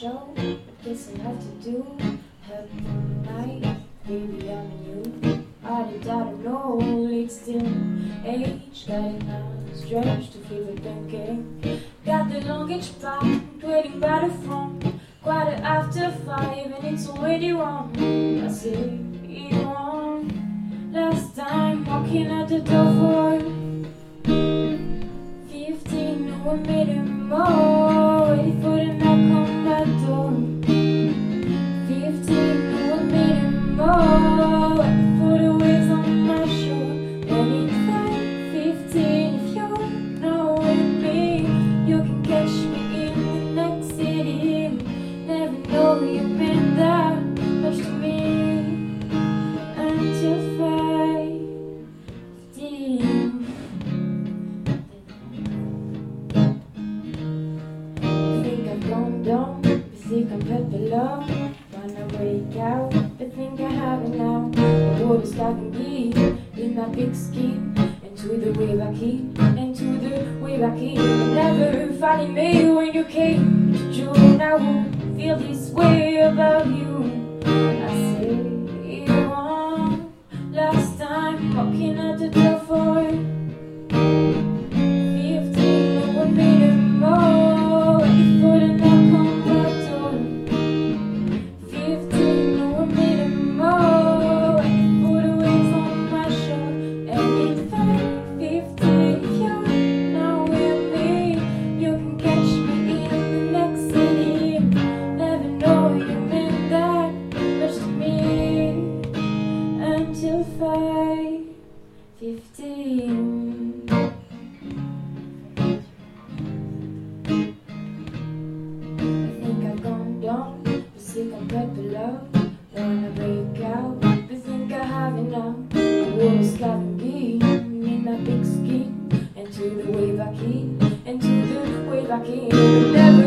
show, but guess I have to do. Help tonight, baby, I'm in you. I don't know, it's still age. Got it now, stretched to fever thinking. Got the luggage packed, waiting by the phone. Quarter after 5 and it's already wrong. I say you wrong. Last time walking out the door for 15, no, I made it more. Ready for the knock on my door. 15, no, I made it more. Ready for the waves on my shore. And in 5, 15, if you're not with me, you can catch me in the next city. Never know you meant that much to me until 5:15. You think I've gone dumb, you think I'm pepper love. Wanna break out, but think I have it now. The world is like a bee in my big scheme. Into the way back in, into the way back in. You never finding me when you came to June. I won't feel this way about you. I say you wrong. Last time walking out the door for 15, no one made it more. Ready for the knock on my door. 15, no one made it more. Ready for the waves on my shore. And in 5, 15, if you're not with me, you can catch me in the next city. Never know you meant that much to me until 5:15. I think I've gone dumb, but sick on pepper love. Wanna break out, but think I have enough. I was having been in my big skin, and to the way back in, and to the way back in. But never